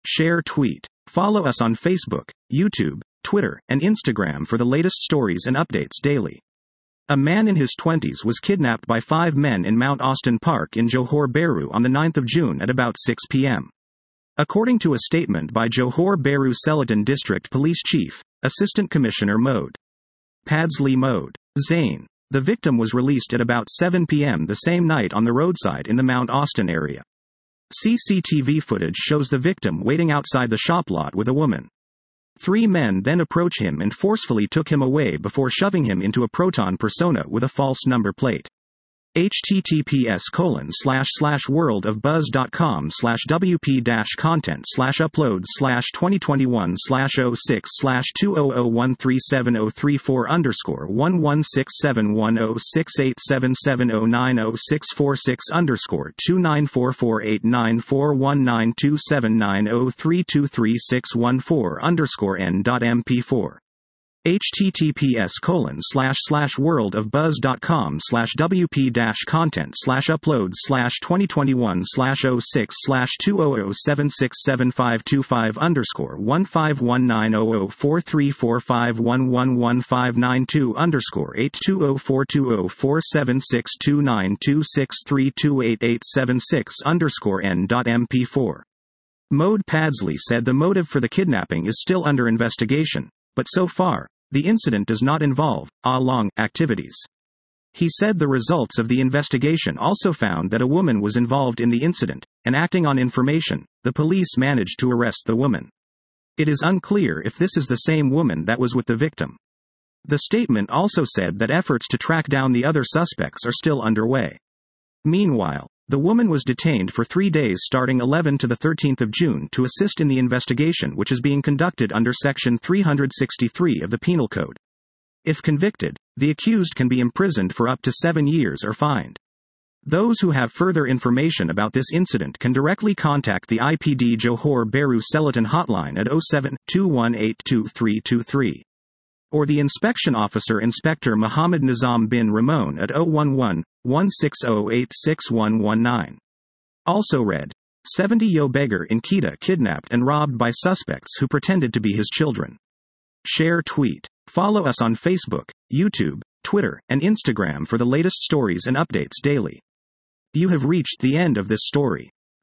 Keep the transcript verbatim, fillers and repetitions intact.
Share tweet. Follow us on Facebook, YouTube, Twitter, and Instagram for the latest stories and updates daily. A man in his twenties was kidnapped by five men in Mount Austin Park in Johor Bahru on the ninth of June at about six p.m. According to a statement by Johor Bahru Selatan District Police Chief, Assistant Commissioner Mode Padsley Mode Zain. The victim was released at about seven p.m. the same night on the roadside in the Mount Austin area. C C T V footage shows the victim waiting outside the shop lot with a woman. Three men then approach him and forcefully took him away before shoving him into a Proton Persona with a false number plate. https colon slash slash worldofbuzz.com slash wp dash content slash uploads slash 2021 slash 06 slash 200137034 underscore 1167106877090646 underscore 29448941927903233614 underscore n dot m p four. https colon slash slash worldofbuzz.com slash wp dash content slash uploads slash 2021 slash 06 slash 200767525 underscore 15190043451111592 underscore 8204204762926328886 underscore n dot m p four. Mode Padsley said the motive for the kidnapping is still under investigation, but so far, the incident does not involve ah-long activities. He said the results of the investigation also found that a woman was involved in the incident, and acting on information, the police managed to arrest the woman. It is unclear if this is the same woman that was with the victim. The statement also said that efforts to track down the other suspects are still underway. Meanwhile, the woman was detained for three days starting eleventh to the thirteenth of June to assist in the investigation, which is being conducted under Section three sixty-three of the Penal Code. If convicted, the accused can be imprisoned for up to seven years or fined. Those who have further information about this incident can directly contact the I P D Johor Bahru Selatan hotline at oh seven, two one eight, two three two three. Or the Inspection Officer Inspector Muhammad Nizam bin Ramon at oh one one, one six oh eight six one one nine. Also read, seventy-year-old beggar in Kedah kidnapped and robbed by suspects who pretended to be his children. Share tweet. Follow us on Facebook, YouTube, Twitter, and Instagram for the latest stories and updates daily. You have reached the end of this story.